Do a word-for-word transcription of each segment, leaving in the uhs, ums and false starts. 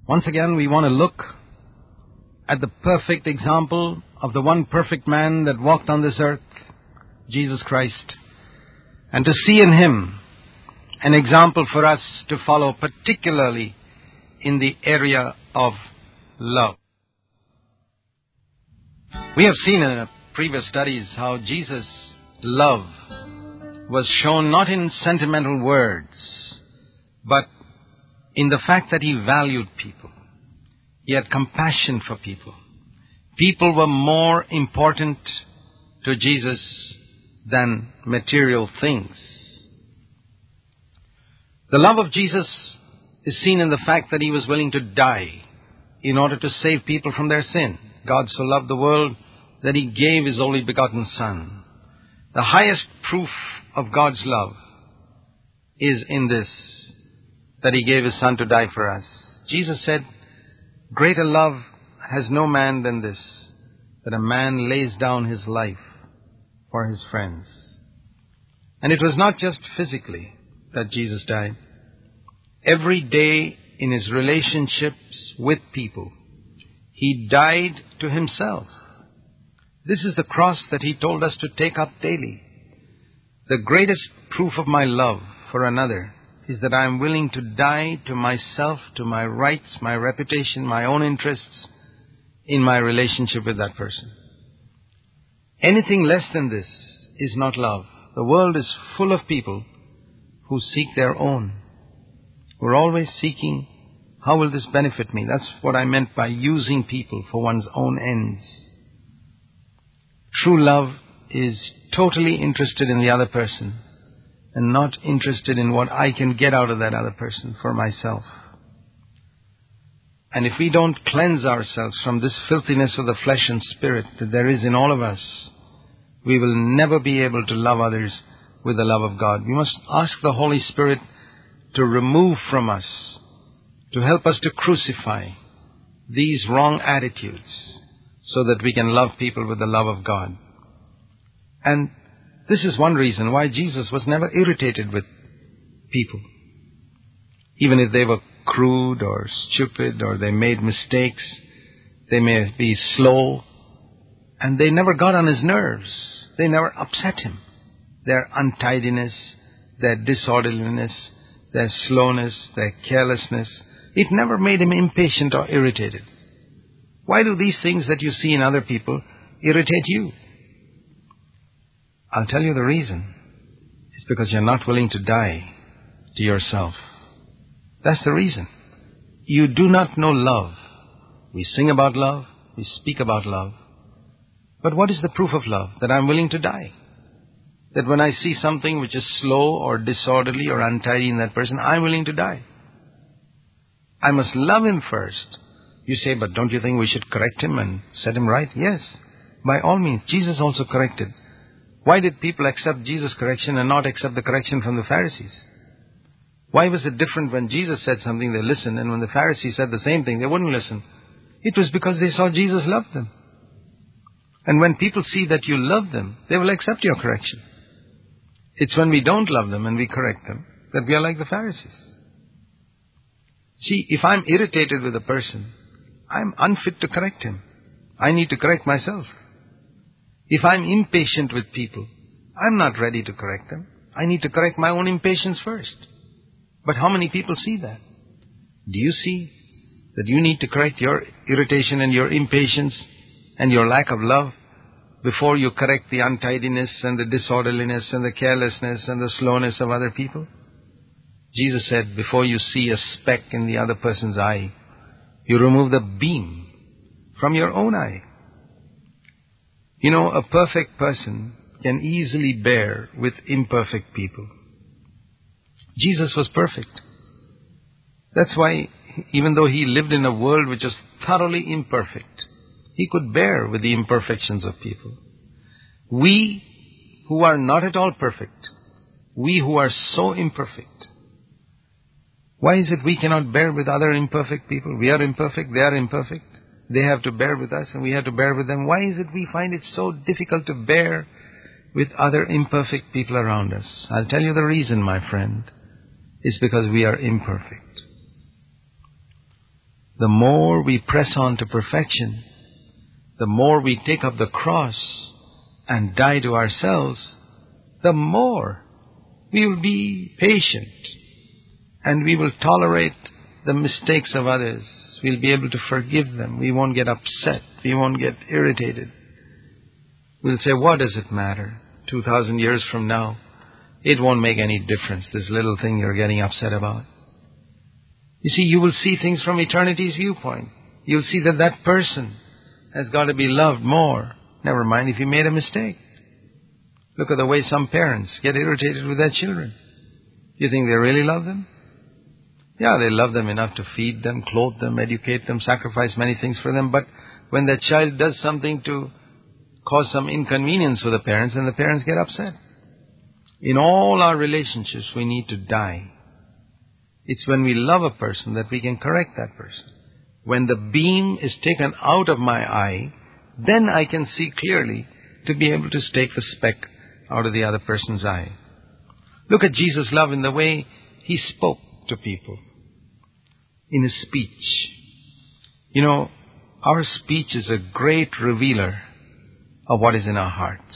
Once again, we want to look at the perfect example of the one perfect man that walked on this earth, Jesus Christ, and to see in Him an example for us to follow, particularly in the area of love. We have seen in previous studies how Jesus' love was shown not in sentimental words, but in the fact that He valued people. He had compassion for people. People were more important to Jesus than material things. The love of Jesus is seen in the fact that He was willing to die in order to save people from their sin. God so loved the world that He gave His only begotten Son. The highest proof of God's love is in this, that He gave His Son to die for us. Jesus said, "Greater love has no man than this, that a man lays down his life for his friends." And it was not just physically that Jesus died. Every day in His relationships with people, He died to Himself. This is the cross that He told us to take up daily. The greatest proof of my love for another is that I am willing to die to myself, to my rights, my reputation, my own interests in my relationship with that person. Anything less than this is not love. The world is full of people who seek their own, who are always seeking, how will this benefit me? That's what I meant by using people for one's own ends. True love is totally interested in the other person and not interested in what I can get out of that other person for myself. And if we don't cleanse ourselves from this filthiness of the flesh and spirit that there is in all of us, we will never be able to love others with the love of God. We must ask the Holy Spirit to remove from us, to help us to crucify these wrong attitudes so that we can love people with the love of God. And this is one reason why Jesus was never irritated with people. Even if they were crude or stupid or they made mistakes, they may be slow, and they never got on His nerves. They never upset Him. Their untidiness, their disorderliness, their slowness, their carelessness, it never made Him impatient or irritated. Why do these things that you see in other people irritate you? I'll tell you the reason. It's because you're not willing to die to yourself. That's the reason. You do not know love. We sing about love. We speak about love. But what is the proof of love? That I'm willing to die. That when I see something which is slow or disorderly or untidy in that person, I'm willing to die. I must love him first. You say, but don't you think we should correct him and set him right? Yes, by all means. Jesus also corrected. Why did people accept Jesus' correction and not accept the correction from the Pharisees? Why was it different when Jesus said something, they listened, and when the Pharisees said the same thing, they wouldn't listen? It was because they saw Jesus loved them. And when people see that you love them, they will accept your correction. It's when we don't love them and we correct them that we are like the Pharisees. See, if I'm irritated with a person, I'm unfit to correct him. I need to correct myself. If I'm impatient with people, I'm not ready to correct them. I need to correct my own impatience first. But how many people see that? Do you see that you need to correct your irritation and your impatience and your lack of love before you correct the untidiness and the disorderliness and the carelessness and the slowness of other people? Jesus said, before you see a speck in the other person's eye, you remove the beam from your own eye. You know, a perfect person can easily bear with imperfect people. Jesus was perfect. That's why, even though he lived in a world which was thoroughly imperfect, he could bear with the imperfections of people. We who are not at all perfect, we who are so imperfect, why is it we cannot bear with other imperfect people? We are imperfect, they are imperfect. They have to bear with us and we have to bear with them. Why is it we find it so difficult to bear with other imperfect people around us? I'll tell you the reason, my friend. It's because we are imperfect. the more we press on to perfection, the more we take up the cross and die to ourselves, the more we will be patient and we will tolerate the mistakes of others. We'll be able to forgive them. We won't get upset. We won't get irritated. We'll say, what does it matter? Two thousand years from now, it won't make any difference, this little thing you're getting upset about. You see, you will see things from eternity's viewpoint. You'll see that that person has got to be loved more. Never mind if he made a mistake. Look at the way some parents get irritated with their children. You think they really love them? Yeah, they love them enough to feed them, clothe them, educate them, sacrifice many things for them. But when their child does something to cause some inconvenience for the parents, then the parents get upset. In all our relationships, we need to die. It's when we love a person that we can correct that person. When the beam is taken out of my eye, then I can see clearly to be able to take the speck out of the other person's eye. Look at Jesus' love in the way he spoke to people in his speech. You know, our speech is a great revealer of what is in our hearts.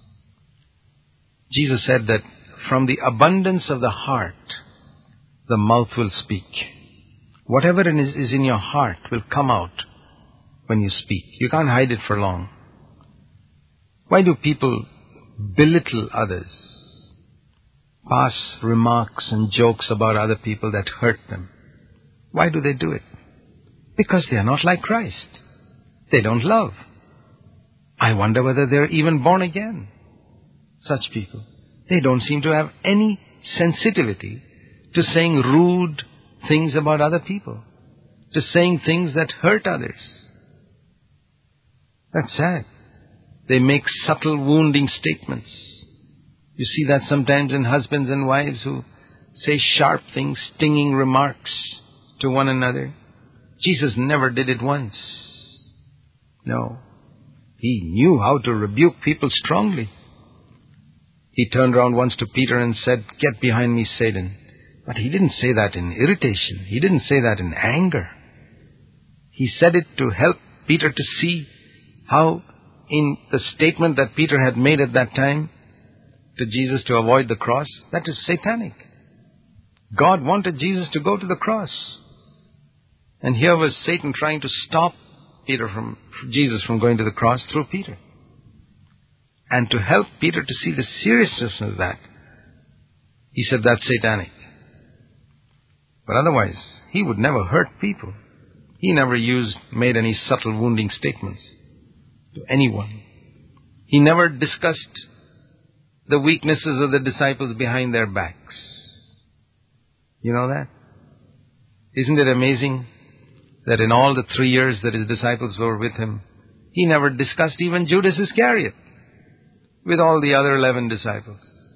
Jesus said that from the abundance of the heart, the mouth will speak. Whatever is in your heart will come out when you speak. You can't hide it for long. Why do people belittle others? Pass remarks and jokes about other people that hurt them. Why do they do it? Because they are not like Christ. They don't love. I wonder whether they're even born again. Such people. They don't seem to have any sensitivity to saying rude things about other people, to saying things that hurt others. That's sad. They make subtle wounding statements. You see that sometimes in husbands and wives who say sharp things, stinging remarks to one another. Jesus never did it once. No. He knew how to rebuke people strongly. He turned around once to Peter and said, "Get behind me, Satan." But he didn't say that in irritation. He didn't say that in anger. He said it to help Peter to see how in the statement that Peter had made at that time to Jesus to avoid the cross, that is satanic. God wanted Jesus to go to the cross. And here was Satan trying to stop Peter from, Jesus from going to the cross through Peter. And to help Peter to see the seriousness of that, he said that's satanic. But otherwise, he would never hurt people. He never used, made any subtle wounding statements to anyone. He never discussed the weaknesses of the disciples behind their backs. You know that? Isn't it amazing that in all the three years that his disciples were with him, he never discussed even Judas Iscariot with all the other eleven disciples.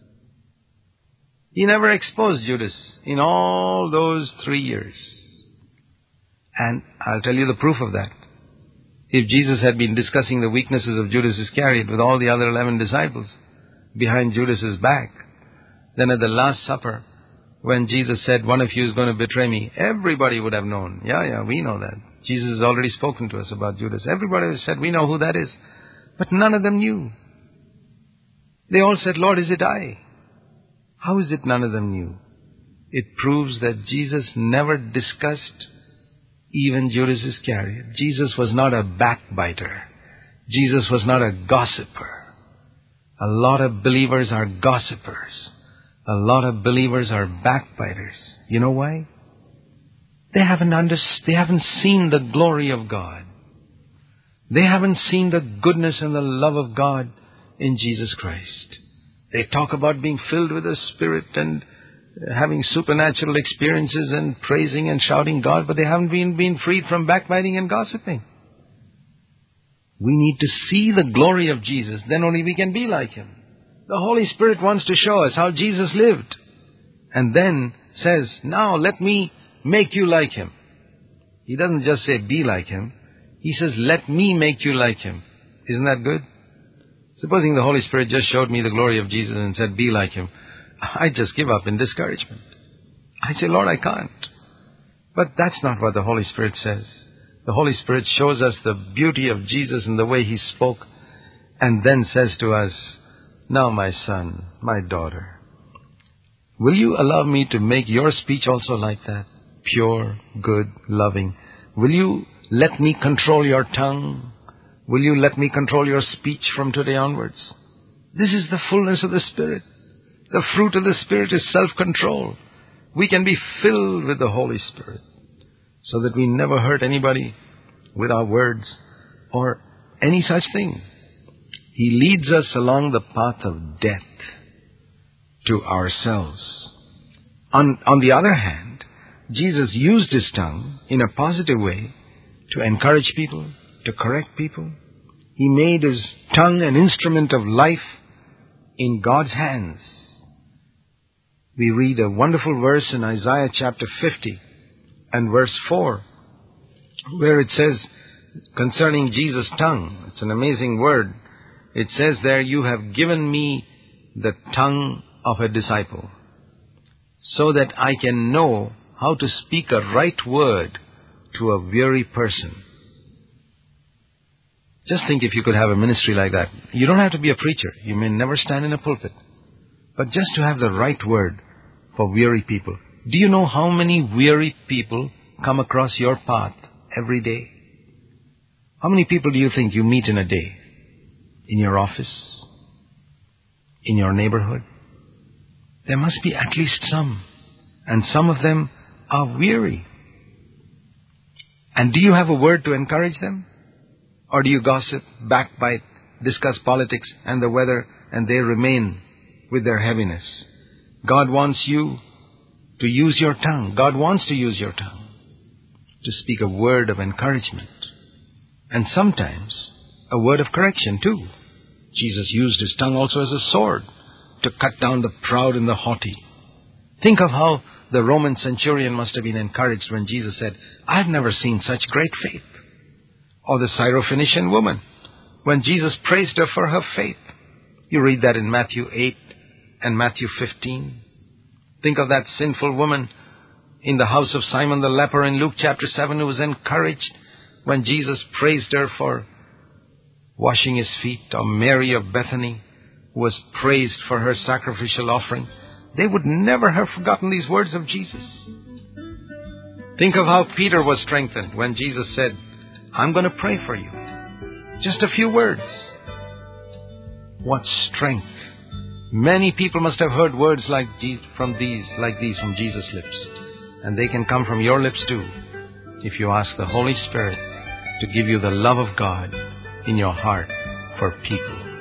He never exposed Judas in all those three years. And I'll tell you the proof of that. If Jesus had been discussing the weaknesses of Judas Iscariot with all the other eleven disciples behind Judas's back, then at the Last Supper, when Jesus said, "One of you is going to betray me," everybody would have known. Yeah, yeah, we know that. Jesus has already spoken to us about Judas. Everybody has said, we know who that is. But none of them knew. They all said, "Lord, is it I?" How is it none of them knew? It proves that Jesus never discussed even Judas Iscariot. Jesus was not a backbiter. Jesus was not a gossiper. A lot of believers are gossipers. A lot of believers are backbiters. You know why? They haven't under, they haven't seen the glory of God. They haven't seen the goodness and the love of God in Jesus Christ. They talk about being filled with the Spirit and having supernatural experiences and praising and shouting God, but they haven't been, been freed from backbiting and gossiping. We need to see the glory of Jesus, then only we can be like Him. The Holy Spirit wants to show us how Jesus lived, and then says, "Now let me make you like Him." He doesn't just say, "Be like Him." He says, "Let me make you like Him." Isn't that good? Supposing the Holy Spirit just showed me the glory of Jesus and said, "Be like Him," I'd just give up in discouragement. I'd say, "Lord, I can't." But that's not what the Holy Spirit says. The Holy Spirit shows us the beauty of Jesus in the way He spoke, and then says to us, "Now, my son, my daughter, will you allow me to make your speech also like that? Pure, good, loving. Will you let me control your tongue? Will you let me control your speech from today onwards?" This is the fullness of the Spirit. The fruit of the Spirit is self-control. We can be filled with the Holy Spirit so that we never hurt anybody with our words or any such thing. He leads us along the path of death to ourselves. On, on the other hand, Jesus used His tongue in a positive way to encourage people, to correct people. He made His tongue an instrument of life in God's hands. We read a wonderful verse in Isaiah chapter fifty and verse four, where it says concerning Jesus' tongue, it's an amazing word. It says there, "You have given me the tongue of a disciple, so that I can know how to speak a right word to a weary person." Just think if you could have a ministry like that. You don't have to be a preacher. You may never stand in a pulpit. But just to have the right word for weary people. Do you know how many weary people come across your path every day? How many people do you think you meet in a day? In your office? In your neighborhood? There must be at least some. And some of them are weary. And do you have a word to encourage them? Or do you gossip, backbite, discuss politics and the weather, and they remain with their heaviness? God wants you to use your tongue. God wants to use your tongue to speak a word of encouragement. And sometimes a word of correction too. Jesus used His tongue also as a sword to cut down the proud and the haughty. Think of how the Roman centurion must have been encouraged when Jesus said, "I've never seen such great faith." Or the Syrophoenician woman, when Jesus praised her for her faith. You read that in Matthew eight and Matthew fifteen. Think of that sinful woman in the house of Simon the leper in Luke chapter seven, who was encouraged when Jesus praised her for washing His feet. Or Mary of Bethany, who was praised for her sacrificial offering. They would never have forgotten these words of Jesus. Think of how Peter was strengthened when Jesus said, "I'm going to pray for you." Just a few words. What strength. Many people must have heard words like from these, like these from Jesus' lips. And they can come from your lips too, if you ask the Holy Spirit to give you the love of God in your heart for people.